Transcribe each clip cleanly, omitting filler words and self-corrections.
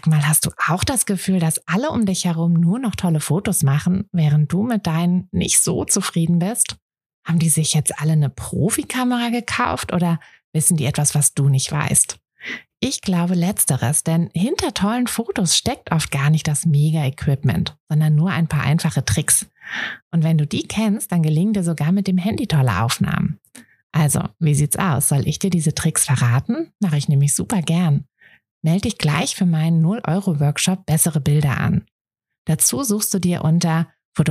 Sag mal, hast du auch das Gefühl, dass alle um dich herum nur noch tolle Fotos machen, während du mit deinen nicht so zufrieden bist? Haben die sich jetzt alle eine Profikamera gekauft oder wissen die etwas, was du nicht weißt? Ich glaube letzteres, denn hinter tollen Fotos steckt oft gar nicht das Mega-Equipment, sondern nur ein paar einfache Tricks. Und wenn du die kennst, dann gelingen dir sogar mit dem Handy tolle Aufnahmen. Also, wie sieht's aus? Soll ich dir diese Tricks verraten? Mache ich nämlich super gern. Melde dich gleich für meinen 0-Euro-Workshop Bessere Bilder an. Dazu suchst du dir unter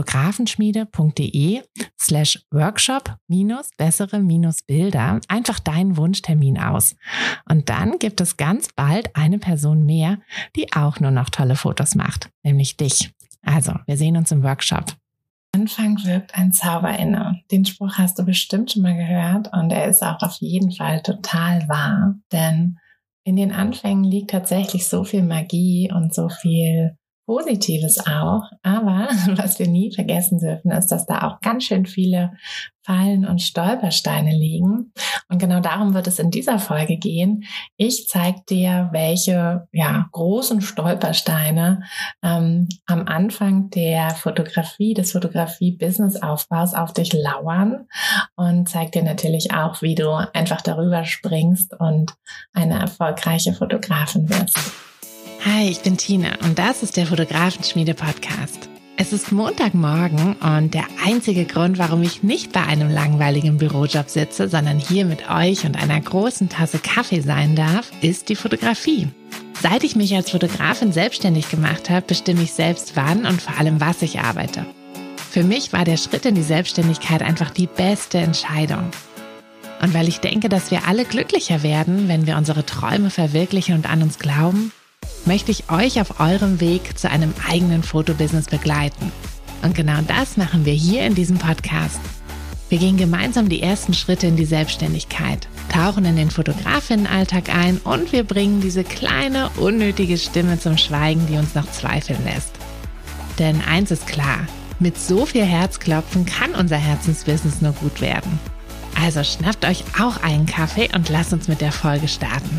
fotografenschmiede.de/workshop-bessere-bilder einfach deinen Wunschtermin aus. Und dann gibt es ganz bald eine Person mehr, die auch nur noch tolle Fotos macht, nämlich dich. Also, wir sehen uns im Workshop. Anfang wirkt ein Zauber inne. Den Spruch hast du bestimmt schon mal gehört und er ist auch auf jeden Fall total wahr, denn in den Anfängen liegt tatsächlich so viel Magie und so viel Positives auch, aber was wir nie vergessen dürfen, ist, dass da auch ganz schön viele Fallen und Stolpersteine liegen. Und genau darum wird es in dieser Folge gehen. Ich zeige dir, welche großen Stolpersteine am Anfang der Fotografie, des Fotografie-Business-Aufbaus auf dich lauern und zeige dir natürlich auch, wie du einfach darüber springst und eine erfolgreiche Fotografin wirst. Hi, ich bin Tina und das ist der Fotografenschmiede-Podcast. Es ist Montagmorgen und der einzige Grund, warum ich nicht bei einem langweiligen Bürojob sitze, sondern hier mit euch und einer großen Tasse Kaffee sein darf, ist die Fotografie. Seit ich mich als Fotografin selbstständig gemacht habe, bestimme ich selbst wann und vor allem was ich arbeite. Für mich war der Schritt in die Selbstständigkeit einfach die beste Entscheidung. Und weil ich denke, dass wir alle glücklicher werden, wenn wir unsere Träume verwirklichen und an uns glauben, möchte ich euch auf eurem Weg zu einem eigenen Fotobusiness begleiten. Und genau das machen wir hier in diesem Podcast. Wir gehen gemeinsam die ersten Schritte in die Selbstständigkeit, tauchen in den Fotografinnenalltag ein und wir bringen diese kleine, unnötige Stimme zum Schweigen, die uns noch zweifeln lässt. Denn eins ist klar, mit so viel Herzklopfen kann unser Herzensbusiness nur gut werden. Also schnappt euch auch einen Kaffee und lasst uns mit der Folge starten.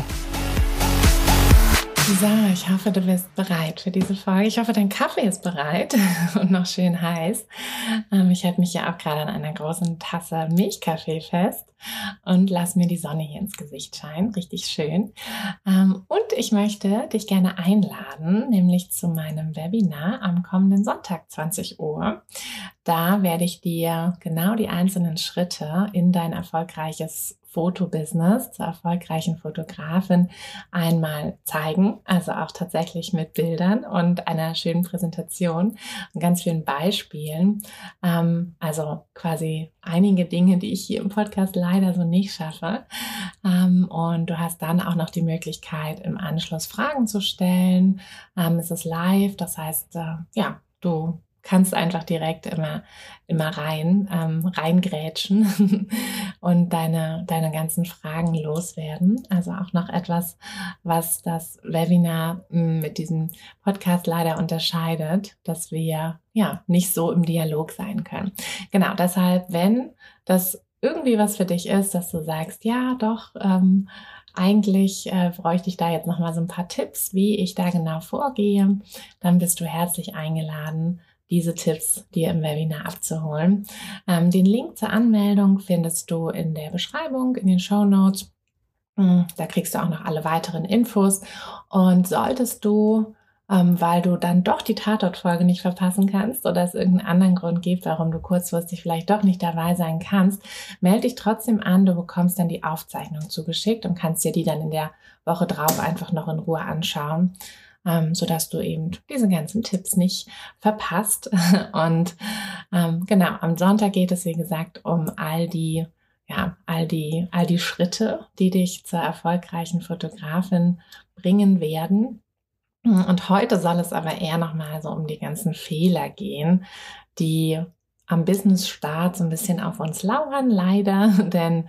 So, ich hoffe, du bist bereit für diese Folge. Ich hoffe, dein Kaffee ist bereit und noch schön heiß. Ich halte mich ja auch gerade an einer großen Tasse Milchkaffee fest und lass mir die Sonne hier ins Gesicht scheinen. Richtig schön. Und ich möchte dich gerne einladen, nämlich zu meinem Webinar am kommenden Sonntag, 20 Uhr. Da werde ich dir genau die einzelnen Schritte in dein erfolgreiches Fotobusiness zur erfolgreichen Fotografin einmal zeigen, also auch tatsächlich mit Bildern und einer schönen Präsentation und ganz vielen Beispielen. Also quasi einige Dinge, die ich hier im Podcast leider so nicht schaffe. Und du hast dann auch noch die Möglichkeit, im Anschluss Fragen zu stellen. Es ist live, das heißt, du kannst einfach direkt immer reingrätschen und deine ganzen Fragen loswerden. Also auch noch etwas, was das Webinar mit diesem Podcast leider unterscheidet, dass wir nicht so im Dialog sein können. Genau, deshalb, wenn das irgendwie was für dich ist, dass du sagst, ja doch, eigentlich bräuchte ich da jetzt nochmal so ein paar Tipps, wie ich da genau vorgehe, dann bist du herzlich eingeladen, diese Tipps dir im Webinar abzuholen. Den Link zur Anmeldung findest du in der Beschreibung, in den Shownotes. Da kriegst du auch noch alle weiteren Infos. Und solltest du, weil du dann doch die Tatort-Folge nicht verpassen kannst oder es irgendeinen anderen Grund gibt, warum du kurzfristig vielleicht doch nicht dabei sein kannst, melde dich trotzdem an. Du bekommst dann die Aufzeichnung zugeschickt und kannst dir die dann in der Woche drauf einfach noch in Ruhe anschauen, sodass du eben diese ganzen Tipps nicht verpasst. Und genau, am Sonntag geht es, wie gesagt, um all die Schritte, die dich zur erfolgreichen Fotografin bringen werden. Und heute soll es aber eher nochmal so um die ganzen Fehler gehen, die am Business-Start so ein bisschen auf uns lauern, leider, denn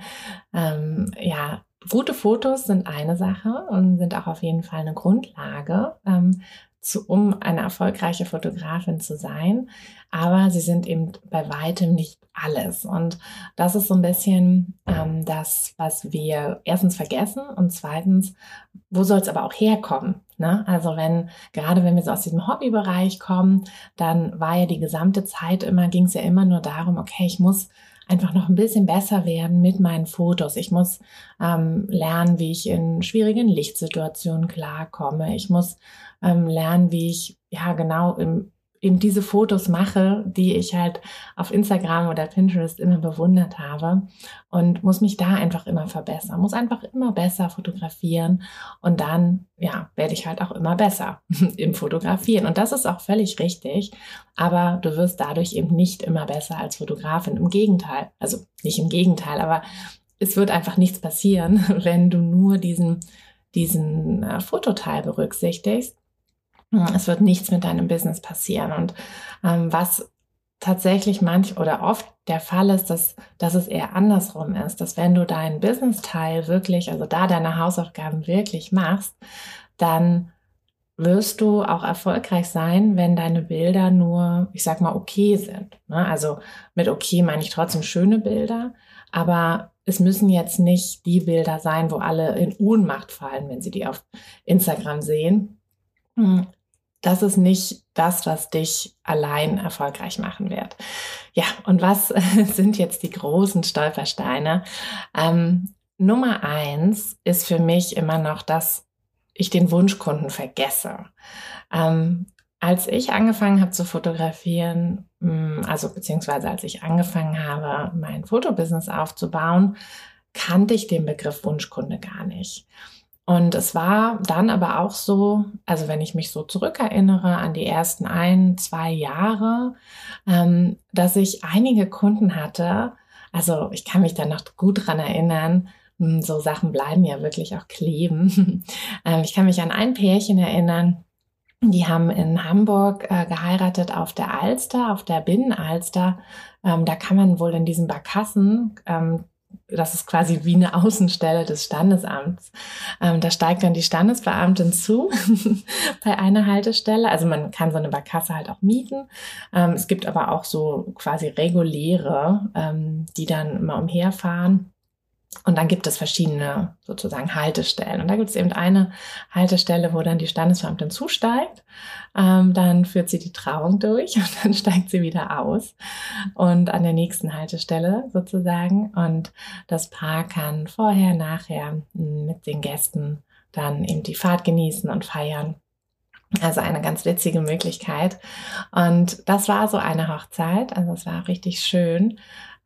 gute Fotos sind eine Sache und sind auch auf jeden Fall eine Grundlage, um eine erfolgreiche Fotografin zu sein. Aber sie sind eben bei weitem nicht alles. Und das ist so ein bisschen das, was wir erstens vergessen und zweitens, wo soll es aber auch herkommen? Ne? Also gerade wenn wir so aus diesem Hobbybereich kommen, dann war ja die gesamte Zeit ging es ja immer nur darum, okay, ich muss einfach noch ein bisschen besser werden mit meinen Fotos. Ich muss lernen, wie ich in schwierigen Lichtsituationen klarkomme. Ich muss lernen, wie ich genau eben diese Fotos mache, die ich halt auf Instagram oder Pinterest immer bewundert habe, und muss mich da einfach immer verbessern, muss einfach immer besser fotografieren, und dann werde ich halt auch immer besser im Fotografieren, und das ist auch völlig richtig, aber du wirst dadurch eben nicht immer besser als Fotografin, im Gegenteil, also nicht im Gegenteil, aber es wird einfach nichts passieren, wenn du nur diesen Fototeil berücksichtigst. Es wird nichts mit deinem Business passieren. Und was tatsächlich oft der Fall ist, dass es eher andersrum ist, dass wenn du deinen Business-Teil wirklich, also da deine Hausaufgaben wirklich machst, dann wirst du auch erfolgreich sein, wenn deine Bilder nur, ich sag mal, okay sind. Ne? Also mit okay meine ich trotzdem schöne Bilder, aber es müssen jetzt nicht die Bilder sein, wo alle in Ohnmacht fallen, wenn sie die auf Instagram sehen. Das ist nicht das, was dich allein erfolgreich machen wird. Ja, und was sind jetzt die großen Stolpersteine? Nummer 1 ist für mich immer noch, dass ich den Wunschkunden vergesse. Als ich angefangen habe zu fotografieren, beziehungsweise als ich angefangen habe, mein Fotobusiness aufzubauen, kannte ich den Begriff Wunschkunde gar nicht. Und es war dann aber auch so, also wenn ich mich so zurückerinnere an die ersten 1-2 Jahre, dass ich einige Kunden hatte, also ich kann mich da noch gut dran erinnern, so Sachen bleiben ja wirklich auch kleben. Ich kann mich an ein Pärchen erinnern, die haben in Hamburg geheiratet auf der Alster, auf der Binnenalster. Da kann man wohl in diesen Barkassen, das ist quasi wie eine Außenstelle des Standesamts. Da steigt dann die Standesbeamtin zu bei einer Haltestelle. Also man kann so eine Barkasse halt auch mieten. Es gibt aber auch so quasi reguläre, die dann immer umherfahren. Und dann gibt es verschiedene sozusagen Haltestellen. Und da gibt es eben eine Haltestelle, wo dann die Standesbeamtin zusteigt. Dann führt sie die Trauung durch und dann steigt sie wieder aus. Und an der nächsten Haltestelle sozusagen. Und das Paar kann vorher, nachher mit den Gästen dann eben die Fahrt genießen und feiern. Also eine ganz witzige Möglichkeit. Und das war so eine Hochzeit. Also es war richtig schön.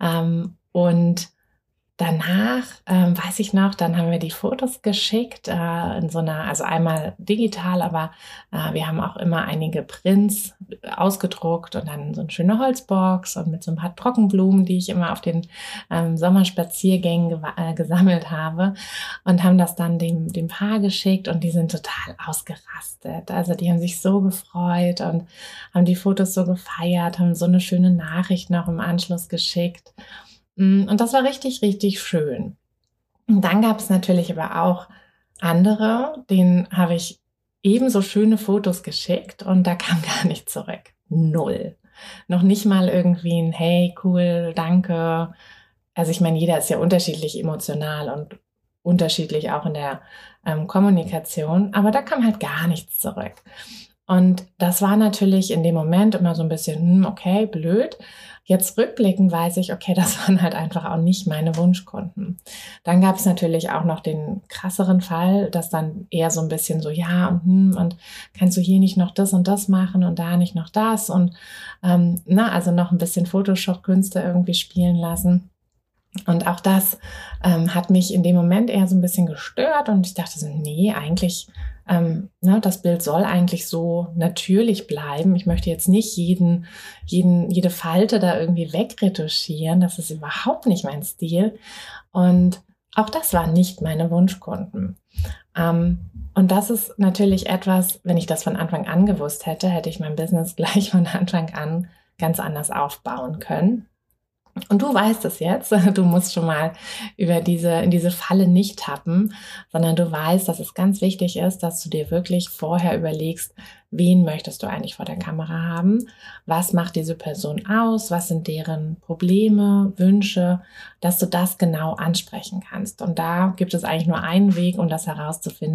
Und danach, weiß ich noch, dann haben wir die Fotos geschickt, in so einer, also einmal digital, aber wir haben auch immer einige Prints ausgedruckt und dann so eine schöne Holzbox und mit so ein paar Trockenblumen, die ich immer auf den Sommerspaziergängen gesammelt habe, und haben das dann dem Paar geschickt, und die sind total ausgerastet. Also die haben sich so gefreut und haben die Fotos so gefeiert, haben so eine schöne Nachricht noch im Anschluss geschickt. Und das war richtig, richtig schön. Und dann gab es natürlich aber auch andere, denen habe ich ebenso schöne Fotos geschickt und da kam gar nichts zurück. 0. Noch nicht mal irgendwie ein Hey, cool, danke. Also ich meine, jeder ist ja unterschiedlich emotional und unterschiedlich auch in der Kommunikation, aber da kam halt gar nichts zurück. Und das war natürlich in dem Moment immer so ein bisschen, okay, blöd. Jetzt rückblickend weiß ich, okay, das waren halt einfach auch nicht meine Wunschkunden. Dann gab es natürlich auch noch den krasseren Fall, dass dann eher so ein bisschen so, ja, und kannst du hier nicht noch das und das machen und da nicht noch das, und also noch ein bisschen Photoshop-Künste irgendwie spielen lassen. Und auch das hat mich in dem Moment eher so ein bisschen gestört, und ich dachte so, nee, eigentlich, das Bild soll eigentlich so natürlich bleiben. Ich möchte jetzt nicht jede Falte da irgendwie wegretuschieren. Das ist überhaupt nicht mein Stil. Und auch das waren nicht meine Wunschkunden. Und das ist natürlich etwas, wenn ich das von Anfang an gewusst hätte, hätte ich mein Business gleich von Anfang an ganz anders aufbauen können. Und du weißt es jetzt, du musst schon mal in diese Falle nicht tappen, sondern du weißt, dass es ganz wichtig ist, dass du dir wirklich vorher überlegst, wen möchtest du eigentlich vor der Kamera haben? Was macht diese Person aus? Was sind deren Probleme, Wünsche, dass du das genau ansprechen kannst? Und da gibt es eigentlich nur einen Weg, um das herauszufinden: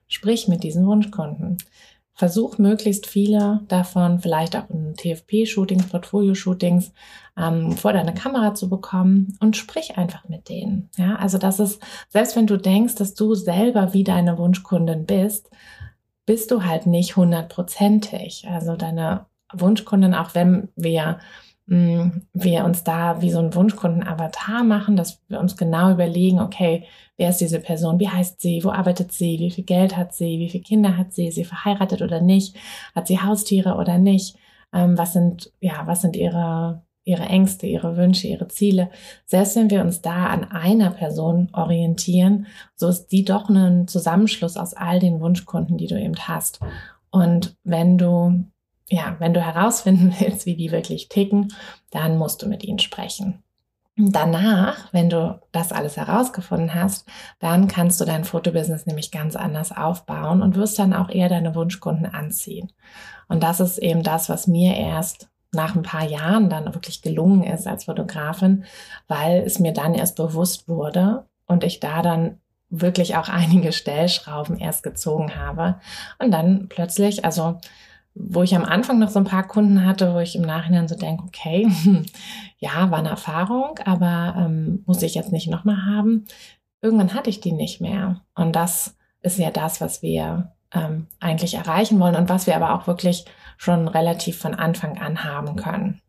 sprich mit diesen Wunschkunden. Versuch möglichst viele davon, vielleicht auch in TFP-Shootings, Portfolio-Shootings, vor deine Kamera zu bekommen und sprich einfach mit denen. Ja, also das ist, selbst wenn du denkst, dass du selber wie deine Wunschkundin bist du halt nicht 100%ig. Also deine Wunschkundin, auch wenn wir uns da wie so einen Wunschkunden-Avatar machen, dass wir uns genau überlegen, okay, wer ist diese Person, wie heißt sie, wo arbeitet sie, wie viel Geld hat sie, wie viele Kinder hat sie, ist sie verheiratet oder nicht, hat sie Haustiere oder nicht, was sind ihre Ängste, ihre Wünsche, ihre Ziele. Selbst wenn wir uns da an einer Person orientieren, so ist die doch ein Zusammenschluss aus all den Wunschkunden, die du eben hast. Und wenn du herausfinden willst, wie die wirklich ticken, dann musst du mit ihnen sprechen. Danach, wenn du das alles herausgefunden hast, dann kannst du dein Fotobusiness nämlich ganz anders aufbauen und wirst dann auch eher deine Wunschkunden anziehen. Und das ist eben das, was mir erst nach ein paar Jahren dann wirklich gelungen ist als Fotografin, weil es mir dann erst bewusst wurde und ich da dann wirklich auch einige Stellschrauben erst gezogen habe. Und dann plötzlich, wo ich am Anfang noch so ein paar Kunden hatte, wo ich im Nachhinein so denke, okay, ja, war eine Erfahrung, aber muss ich jetzt nicht nochmal haben. Irgendwann hatte ich die nicht mehr. Und das ist ja das, was wir eigentlich erreichen wollen und was wir aber auch wirklich schon relativ von Anfang an haben können.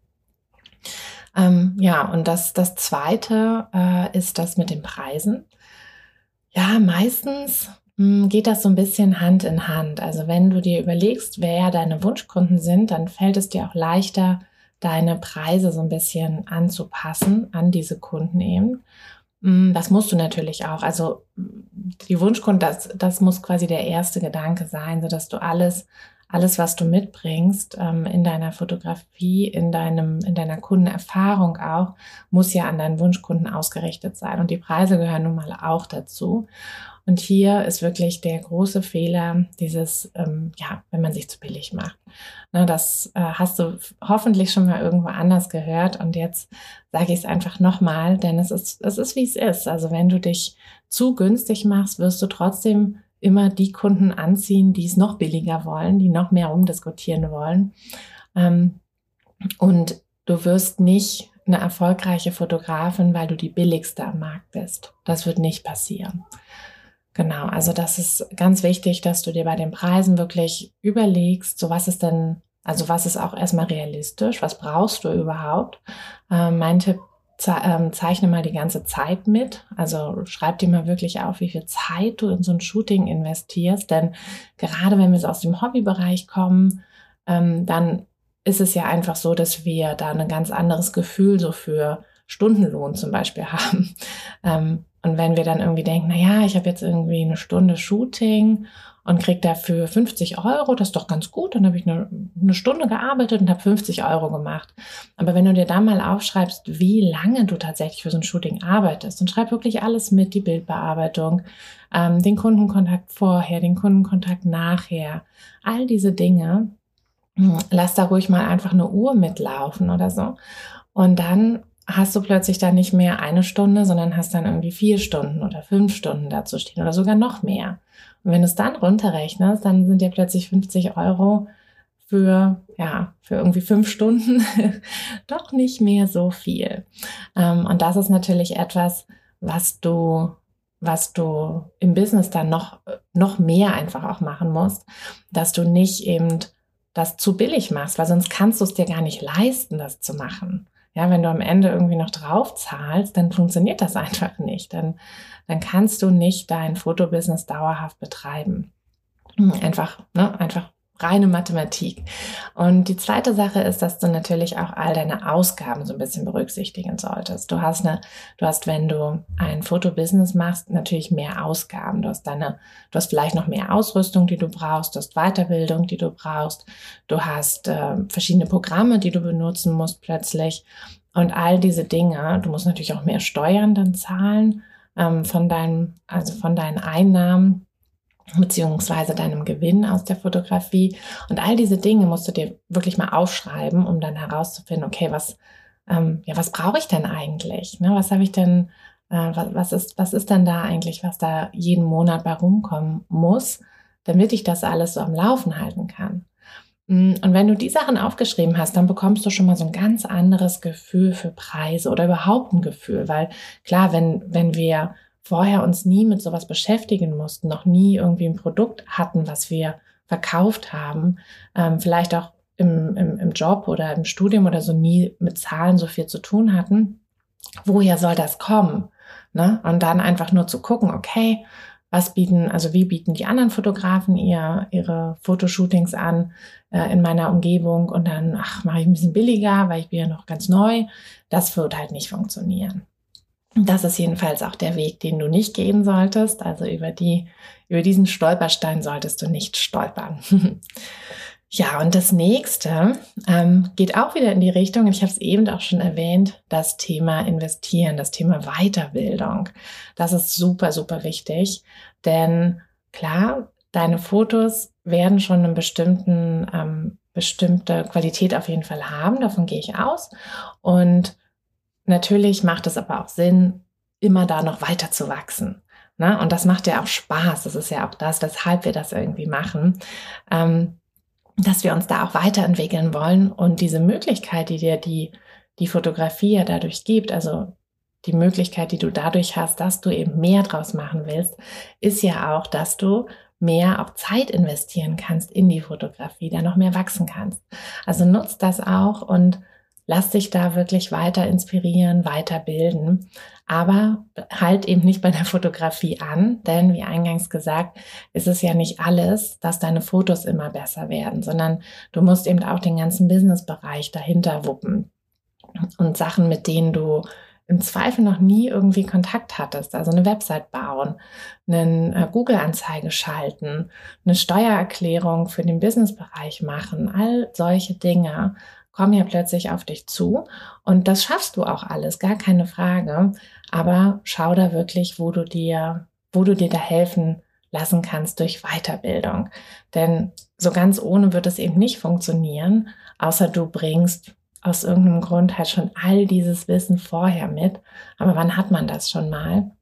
Und das Zweite ist das mit den Preisen. Ja, meistens geht das so ein bisschen Hand in Hand. Also wenn du dir überlegst, wer deine Wunschkunden sind, dann fällt es dir auch leichter, deine Preise so ein bisschen anzupassen an diese Kunden eben. Das musst du natürlich auch. Also die Wunschkunden, das muss quasi der erste Gedanke sein, sodass du alles, was du mitbringst in deiner Fotografie, in deiner Kundenerfahrung auch, muss ja an deinen Wunschkunden ausgerichtet sein. Und die Preise gehören nun mal auch dazu. Und hier ist wirklich der große Fehler, dieses, wenn man sich zu billig macht. Das hast du hoffentlich schon mal irgendwo anders gehört. Und jetzt sage ich es einfach nochmal, denn es ist, wie es ist. Also wenn du dich zu günstig machst, wirst du trotzdem immer die Kunden anziehen, die es noch billiger wollen, die noch mehr rumdiskutieren wollen. Und du wirst nicht eine erfolgreiche Fotografin, weil du die billigste am Markt bist. Das wird nicht passieren. Genau, also das ist ganz wichtig, dass du dir bei den Preisen wirklich überlegst, so was ist auch erstmal realistisch, was brauchst du überhaupt? Mein Tipp, zeichne mal die ganze Zeit mit, also schreib dir mal wirklich auf, wie viel Zeit du in so ein Shooting investierst, denn gerade wenn wir so aus dem Hobbybereich kommen, dann ist es ja einfach so, dass wir da ein ganz anderes Gefühl so für Stundenlohn zum Beispiel haben. Und wenn wir dann irgendwie denken, ich habe jetzt irgendwie eine Stunde Shooting und kriege dafür 50 €, das ist doch ganz gut, dann habe ich eine Stunde gearbeitet und habe 50 € gemacht. Aber wenn du dir da mal aufschreibst, wie lange du tatsächlich für so ein Shooting arbeitest und schreib wirklich alles mit, die Bildbearbeitung, den Kundenkontakt vorher, den Kundenkontakt nachher, all diese Dinge, lass da ruhig mal einfach eine Uhr mitlaufen oder so. Und dann hast du plötzlich dann nicht mehr eine Stunde, sondern hast dann irgendwie 4 Stunden oder 5 Stunden dazu stehen oder sogar noch mehr. Und wenn du es dann runterrechnest, dann sind dir plötzlich 50 € für irgendwie 5 Stunden doch nicht mehr so viel. Und das ist natürlich etwas, was du im Business dann noch mehr einfach auch machen musst, dass du nicht eben das zu billig machst, weil sonst kannst du es dir gar nicht leisten, das zu machen. Ja, wenn du am Ende irgendwie noch drauf zahlst, dann funktioniert das einfach nicht. Dann kannst du nicht dein Fotobusiness dauerhaft betreiben. Einfach reine Mathematik. Und die zweite Sache ist, dass du natürlich auch all deine Ausgaben so ein bisschen berücksichtigen solltest. Du hast, wenn du ein Fotobusiness machst, natürlich mehr Ausgaben. Du hast vielleicht noch mehr Ausrüstung, die du brauchst. Du hast Weiterbildung, die du brauchst. Du hast verschiedene Programme, die du benutzen musst plötzlich. Und all diese Dinge, du musst natürlich auch mehr Steuern dann zahlen von deinen Einnahmen beziehungsweise deinem Gewinn aus der Fotografie. Und all diese Dinge musst du dir wirklich mal aufschreiben, um dann herauszufinden, okay, was brauche ich denn eigentlich? Ne? Was habe ich denn, was ist denn da eigentlich, was da jeden Monat bei rumkommen muss, damit ich das alles so am Laufen halten kann. Und wenn du die Sachen aufgeschrieben hast, dann bekommst du schon mal so ein ganz anderes Gefühl für Preise oder überhaupt ein Gefühl. Weil klar, wenn wir vorher uns nie mit sowas beschäftigen mussten, noch nie irgendwie ein Produkt hatten, was wir verkauft haben, vielleicht auch im Job oder im Studium oder so nie mit Zahlen so viel zu tun hatten, woher soll das kommen? Ne? Und dann einfach nur zu gucken, okay, wie bieten die anderen Fotografen ihre Fotoshootings an in meiner Umgebung und dann, mache ich ein bisschen billiger, weil ich bin ja noch ganz neu. Das wird halt nicht funktionieren. Das ist jedenfalls auch der Weg, den du nicht gehen solltest. Also über diesen Stolperstein solltest du nicht stolpern. Ja, und das nächste geht auch wieder in die Richtung, ich habe es eben auch schon erwähnt, das Thema Investieren, das Thema Weiterbildung. Das ist super, super wichtig, denn klar, deine Fotos werden schon eine bestimmte Qualität auf jeden Fall haben, davon gehe ich aus. Und natürlich macht es aber auch Sinn, immer da noch weiter zu wachsen. Ne? Und das macht ja auch Spaß, das ist ja auch das, weshalb wir das irgendwie machen. Dass wir uns da auch weiterentwickeln wollen und diese Möglichkeit, die dir die Fotografie ja dadurch gibt, also die Möglichkeit, die du dadurch hast, dass du eben mehr draus machen willst, ist ja auch, dass du mehr auch Zeit investieren kannst in die Fotografie, da noch mehr wachsen kannst. Also nutzt das auch und lass dich da wirklich weiter inspirieren, weiterbilden, aber halt eben nicht bei der Fotografie an, denn wie eingangs gesagt, ist es ja nicht alles, dass deine Fotos immer besser werden, sondern du musst eben auch den ganzen Businessbereich dahinter wuppen und Sachen, mit denen du im Zweifel noch nie irgendwie Kontakt hattest, also eine Website bauen, eine Google-Anzeige schalten, eine Steuererklärung für den Businessbereich machen, all solche Dinge kommen ja plötzlich auf dich zu und das schaffst du auch alles, gar keine Frage, aber schau da wirklich, wo du dir da helfen lassen kannst durch Weiterbildung, denn so ganz ohne wird es eben nicht funktionieren, außer du bringst aus irgendeinem Grund halt schon all dieses Wissen vorher mit, aber wann hat man das schon mal?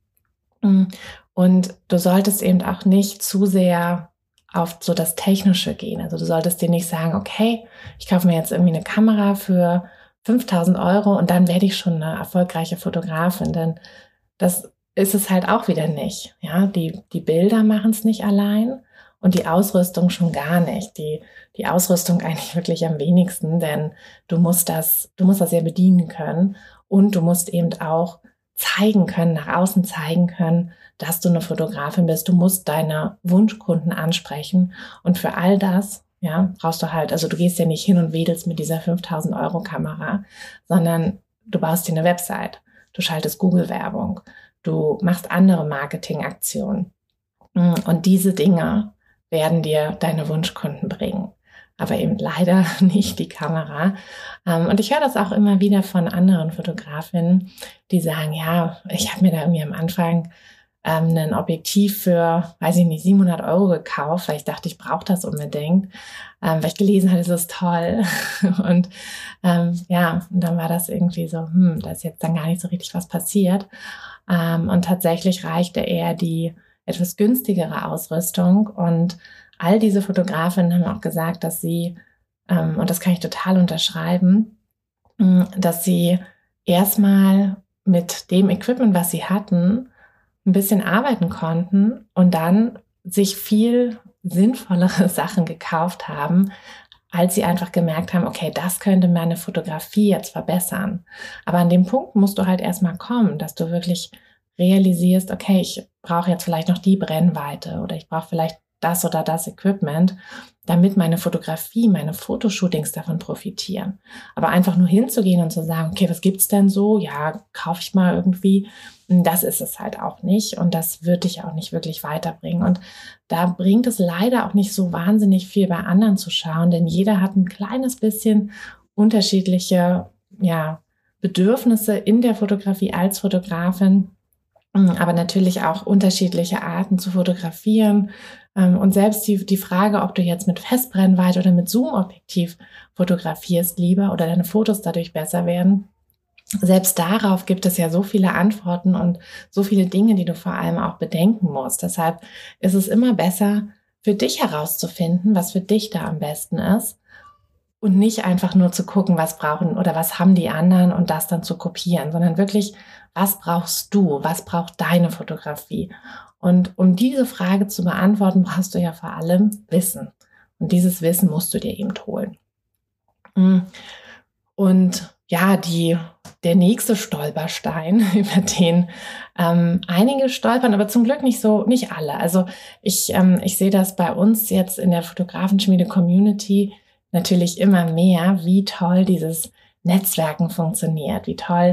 Und du solltest eben auch nicht zu sehr auf so das Technische gehen. Also du solltest dir nicht sagen, okay, ich kaufe mir jetzt irgendwie eine Kamera für 5.000 € und dann werde ich schon eine erfolgreiche Fotografin, denn das ist es halt auch wieder nicht. Ja, die Bilder machen es nicht allein und die Ausrüstung schon gar nicht. Die Ausrüstung eigentlich wirklich am wenigsten, denn du musst das ja bedienen können und du musst eben auch zeigen können, nach außen zeigen können, dass du eine Fotografin bist. Du musst deine Wunschkunden ansprechen und für all das, ja, brauchst du halt, also du gehst ja nicht hin und wedelst mit dieser 5.000 € Kamera, sondern du baust dir eine Website, du schaltest Google-Werbung, du machst andere Marketingaktionen und diese Dinge werden dir deine Wunschkunden bringen. Aber eben leider nicht die Kamera. Und ich höre das auch immer wieder von anderen Fotografinnen, die sagen, ja, ich habe mir da irgendwie am Anfang ein Objektiv für, 700 € gekauft, weil ich dachte, ich brauche das unbedingt, weil ich gelesen hatte, es ist toll. Und und dann war das irgendwie so, da ist jetzt dann gar nicht so richtig was passiert. Und tatsächlich reichte eher die etwas günstigere Ausrüstung und all diese Fotografinnen haben auch gesagt, dass sie, und das kann ich total unterschreiben, dass sie erstmal mit dem Equipment, was sie hatten, ein bisschen arbeiten konnten und dann sich viel sinnvollere Sachen gekauft haben, als sie einfach gemerkt haben, okay, das könnte meine Fotografie jetzt verbessern. Aber an dem Punkt musst du halt erstmal kommen, dass du wirklich realisierst, okay, ich brauche jetzt vielleicht noch die Brennweite oder ich brauche vielleicht das oder das Equipment, damit meine Fotografie, meine Fotoshootings davon profitieren. Aber einfach nur hinzugehen und zu sagen, okay, was gibt's denn so? Ja, kaufe ich mal irgendwie. Das ist es halt auch nicht und das wird dich auch nicht wirklich weiterbringen. Und da bringt es leider auch nicht so wahnsinnig viel bei anderen zu schauen, denn jeder hat ein kleines bisschen unterschiedliche, Bedürfnisse in der Fotografie als Fotografin, aber natürlich auch unterschiedliche Arten zu fotografieren. Und selbst die Frage, ob du jetzt mit Festbrennweite oder mit Zoom-Objektiv fotografierst lieber oder deine Fotos dadurch besser werden, selbst darauf gibt es ja so viele Antworten und so viele Dinge, die du vor allem auch bedenken musst. Deshalb ist es immer besser, für dich herauszufinden, was für dich da am besten ist und nicht einfach nur zu gucken, was brauchen oder was haben die anderen und das dann zu kopieren, sondern wirklich, was brauchst du, was braucht deine Fotografie? Und um diese Frage zu beantworten, brauchst du ja vor allem Wissen. Und dieses Wissen musst du dir eben holen. Und ja, der nächste Stolperstein, über den einige stolpern, aber zum Glück nicht alle. Also ich sehe das bei uns jetzt in der Fotografenschmiede-Community natürlich immer mehr, wie toll dieses Netzwerken funktioniert, wie toll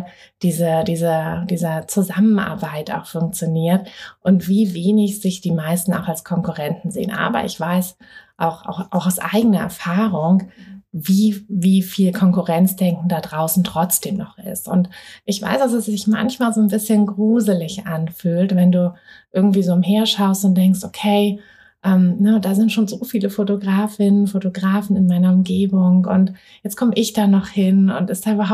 diese Zusammenarbeit auch funktioniert und wie wenig sich die meisten auch als Konkurrenten sehen. Aber ich weiß auch aus eigener Erfahrung, wie viel Konkurrenzdenken da draußen trotzdem noch ist. Und ich weiß, dass es sich manchmal so ein bisschen gruselig anfühlt, wenn du irgendwie so umherschaust und denkst, okay, da sind schon so viele Fotografinnen, Fotografen in meiner Umgebung und jetzt komme ich da noch hin und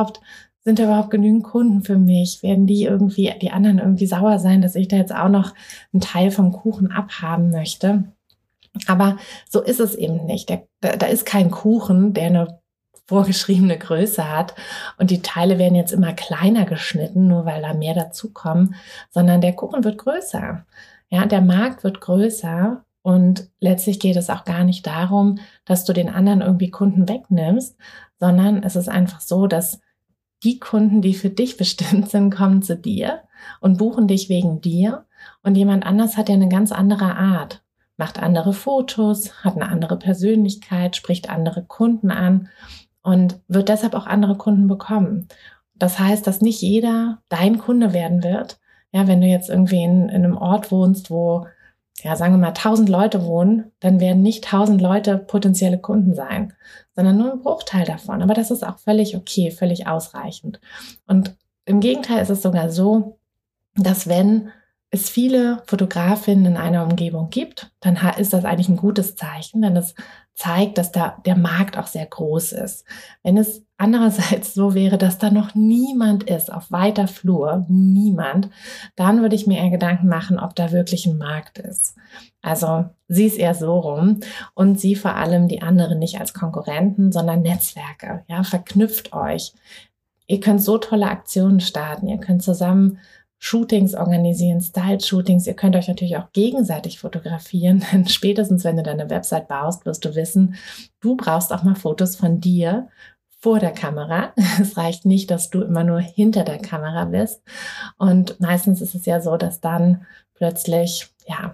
sind da überhaupt genügend Kunden für mich? Werden die anderen irgendwie sauer sein, dass ich da jetzt auch noch einen Teil vom Kuchen abhaben möchte? Aber so ist es eben nicht. Da ist kein Kuchen, der eine vorgeschriebene Größe hat und die Teile werden jetzt immer kleiner geschnitten, nur weil da mehr dazukommen, sondern der Kuchen wird größer. Ja, der Markt wird größer. Und letztlich geht es auch gar nicht darum, dass du den anderen irgendwie Kunden wegnimmst, sondern es ist einfach so, dass die Kunden, die für dich bestimmt sind, kommen zu dir und buchen dich wegen dir. Und jemand anders hat ja eine ganz andere Art, macht andere Fotos, hat eine andere Persönlichkeit, spricht andere Kunden an und wird deshalb auch andere Kunden bekommen. Das heißt, dass nicht jeder dein Kunde werden wird. Ja, wenn du jetzt irgendwie in einem Ort wohnst, wo sagen wir mal 1000 Leute wohnen, dann werden nicht 1000 Leute potenzielle Kunden sein, sondern nur ein Bruchteil davon. Aber das ist auch völlig okay, völlig ausreichend. Und im Gegenteil ist es sogar so, dass wenn es viele Fotografinnen in einer Umgebung gibt, dann ist das eigentlich ein gutes Zeichen, denn es zeigt, dass da der Markt auch sehr groß ist. Wenn es andererseits so wäre, dass da noch niemand ist, auf weiter Flur, niemand, dann würde ich mir eher Gedanken machen, ob da wirklich ein Markt ist. Also sieh es eher so rum und sieh vor allem die anderen nicht als Konkurrenten, sondern Netzwerke. Ja, verknüpft euch. Ihr könnt so tolle Aktionen starten, ihr könnt zusammen Shootings organisieren, Style-Shootings. Ihr könnt euch natürlich auch gegenseitig fotografieren, denn spätestens, wenn du deine Website baust, wirst du wissen, du brauchst auch mal Fotos von dir vor der Kamera. Es reicht nicht, dass du immer nur hinter der Kamera bist. Und meistens ist es ja so, dass dann plötzlich,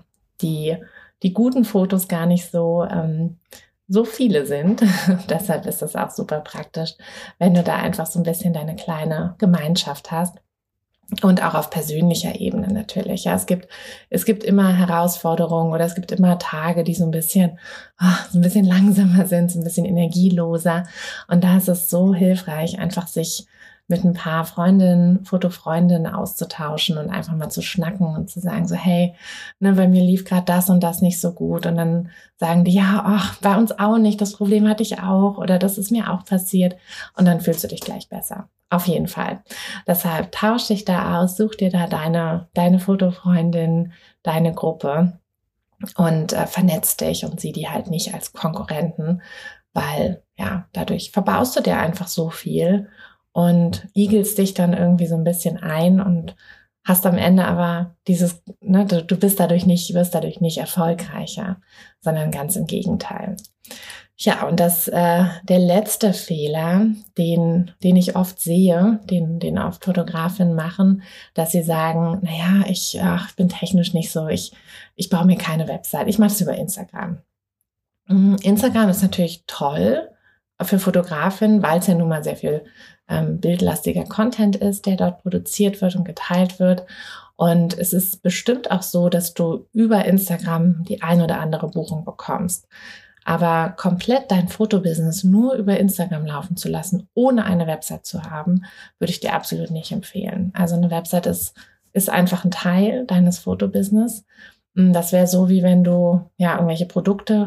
die guten Fotos gar nicht so viele sind. Deshalb ist es auch super praktisch, wenn du da einfach so ein bisschen deine kleine Gemeinschaft hast. Und auch auf persönlicher Ebene natürlich. Ja, es gibt immer Herausforderungen oder es gibt immer Tage, die so ein bisschen langsamer sind, so ein bisschen energieloser. Und da ist es so hilfreich, einfach sich mit ein paar Fotofreundinnen auszutauschen und einfach mal zu schnacken und zu sagen so, hey, bei mir lief gerade das und das nicht so gut. Und dann sagen die, bei uns auch nicht, das Problem hatte ich auch oder das ist mir auch passiert. Und dann fühlst du dich gleich besser. Auf jeden Fall. Deshalb tausch dich da aus, such dir da deine Fotofreundin, deine Gruppe und vernetz dich und sieh die halt nicht als Konkurrenten, weil dadurch verbaust du dir einfach so viel und igelst dich dann irgendwie so ein bisschen ein und hast am Ende aber du wirst dadurch nicht erfolgreicher, sondern ganz im Gegenteil. Ja, und der letzte Fehler, den ich oft sehe, den oft Fotografinnen machen, dass sie sagen, ich bin technisch nicht so, ich baue mir keine Website, ich mache es über Instagram. Instagram ist natürlich toll für Fotografinnen, weil es ja nun mal sehr viel bildlastiger Content ist, der dort produziert wird und geteilt wird. Und es ist bestimmt auch so, dass du über Instagram die ein oder andere Buchung bekommst. Aber komplett dein Fotobusiness nur über Instagram laufen zu lassen, ohne eine Website zu haben, würde ich dir absolut nicht empfehlen. Also eine Website ist einfach ein Teil deines Fotobusiness. Das wäre so, wie wenn du irgendwelche Produkte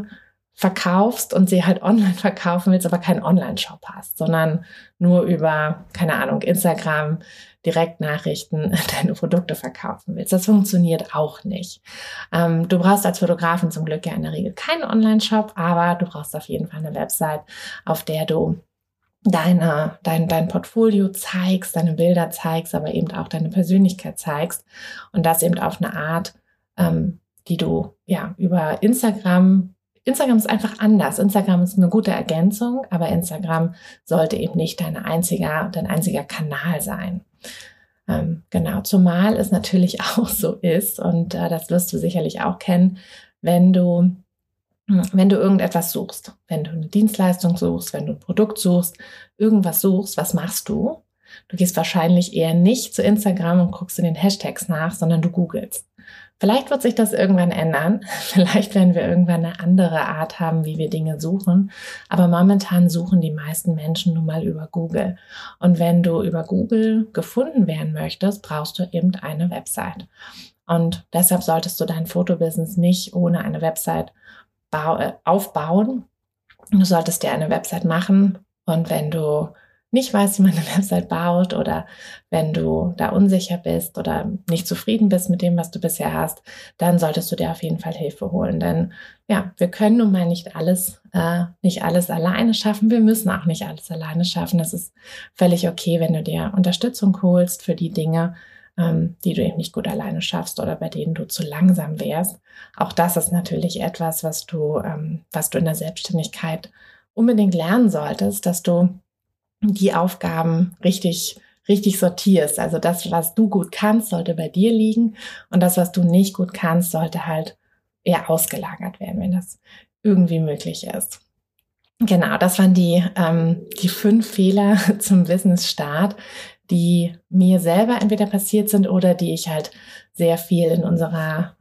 verkaufst und sie halt online verkaufen willst, aber keinen Online-Shop hast, sondern nur über, keine Ahnung, Instagram, Direktnachrichten deine Produkte verkaufen willst. Das funktioniert auch nicht. Du brauchst als Fotografin zum Glück ja in der Regel keinen Online-Shop, aber du brauchst auf jeden Fall eine Website, auf der du dein Portfolio zeigst, deine Bilder zeigst, aber eben auch deine Persönlichkeit zeigst und das eben auf eine Art, die du ja über Instagram ist einfach anders. Instagram ist eine gute Ergänzung, aber Instagram sollte eben nicht dein einziger Kanal sein. Genau, zumal es natürlich auch so ist, und das wirst du sicherlich auch kennen, wenn du irgendetwas suchst, wenn du eine Dienstleistung suchst, wenn du ein Produkt suchst, irgendwas suchst, was machst du? Du gehst wahrscheinlich eher nicht zu Instagram und guckst in den Hashtags nach, sondern du googelst. Vielleicht wird sich das irgendwann ändern. Vielleicht werden wir irgendwann eine andere Art haben, wie wir Dinge suchen. Aber momentan suchen die meisten Menschen nun mal über Google. Und wenn du über Google gefunden werden möchtest, brauchst du eben eine Website. Und deshalb solltest du dein Fotobusiness nicht ohne eine Website aufbauen. Du solltest dir eine Website machen. Und wenn du nicht weißt, wie man eine Website baut, oder wenn du da unsicher bist oder nicht zufrieden bist mit dem, was du bisher hast, dann solltest du dir auf jeden Fall Hilfe holen. Denn ja, wir können nun mal nicht alles alleine schaffen. Wir müssen auch nicht alles alleine schaffen. Das ist völlig okay, wenn du dir Unterstützung holst für die Dinge, die du eben nicht gut alleine schaffst oder bei denen du zu langsam wärst. Auch das ist natürlich etwas, was du in der Selbstständigkeit unbedingt lernen solltest, dass du die Aufgaben richtig sortierst. Also das, was du gut kannst, sollte bei dir liegen, und das, was du nicht gut kannst, sollte halt eher ausgelagert werden, wenn das irgendwie möglich ist. Genau, das waren die 5 Fehler zum Business-Start, die mir selber entweder passiert sind oder die ich halt sehr viel in unserer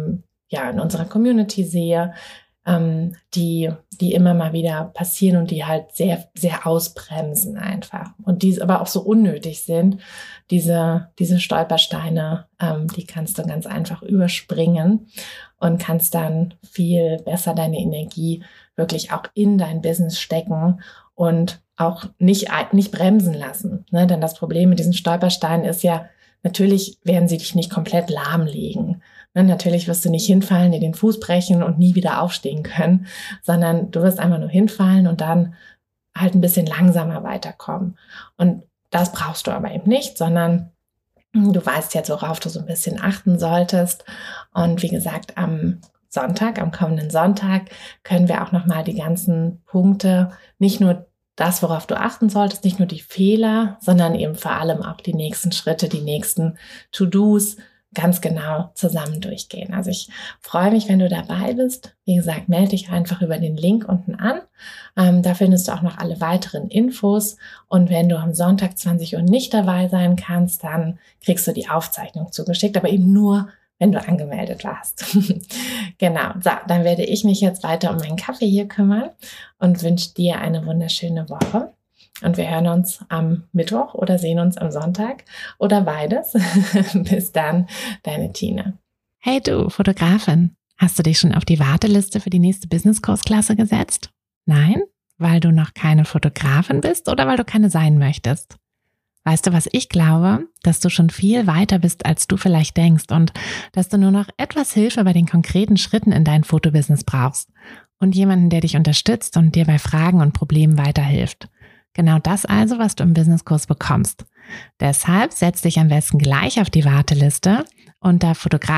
Community sehe, die immer mal wieder passieren und die halt sehr, sehr ausbremsen einfach. Und die aber auch so unnötig sind. Diese Stolpersteine, die kannst du ganz einfach überspringen und kannst dann viel besser deine Energie wirklich auch in dein Business stecken und auch nicht bremsen lassen. Ne? Denn das Problem mit diesen Stolpersteinen ist ja, natürlich werden sie dich nicht komplett lahmlegen. Natürlich wirst du nicht hinfallen, dir den Fuß brechen und nie wieder aufstehen können, sondern du wirst einfach nur hinfallen und dann halt ein bisschen langsamer weiterkommen. Und das brauchst du aber eben nicht, sondern du weißt jetzt, worauf du so ein bisschen achten solltest. Und wie gesagt, am kommenden Sonntag, können wir auch nochmal die ganzen Punkte, nicht nur das, worauf du achten solltest, nicht nur die Fehler, sondern eben vor allem auch die nächsten Schritte, die nächsten To-Dos ganz genau zusammen durchgehen. Also ich freue mich, wenn du dabei bist. Wie gesagt, melde dich einfach über den Link unten an. Da findest du auch noch alle weiteren Infos. Und wenn du am Sonntag 20 Uhr nicht dabei sein kannst, dann kriegst du die Aufzeichnung zugeschickt, aber eben nur, wenn du angemeldet warst. Genau, so, dann werde ich mich jetzt weiter um meinen Kaffee hier kümmern und wünsche dir eine wunderschöne Woche. Und wir hören uns am Mittwoch oder sehen uns am Sonntag oder beides. Bis dann, deine Tine. Hey du, Fotografin, hast du dich schon auf die Warteliste für die nächste Business-Kursklasse gesetzt? Nein? Weil du noch keine Fotografin bist oder weil du keine sein möchtest? Weißt du, was ich glaube? Dass du schon viel weiter bist, als du vielleicht denkst, und dass du nur noch etwas Hilfe bei den konkreten Schritten in dein Fotobusiness brauchst und jemanden, der dich unterstützt und dir bei Fragen und Problemen weiterhilft. Genau das also, was du im Businesskurs bekommst. Deshalb setz dich am besten gleich auf die Warteliste unter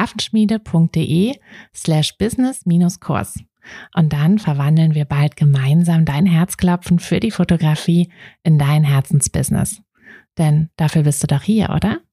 fotografenschmiede.de/business-kurs. Und dann verwandeln wir bald gemeinsam dein Herzklopfen für die Fotografie in dein Herzensbusiness. Denn dafür bist du doch hier, oder?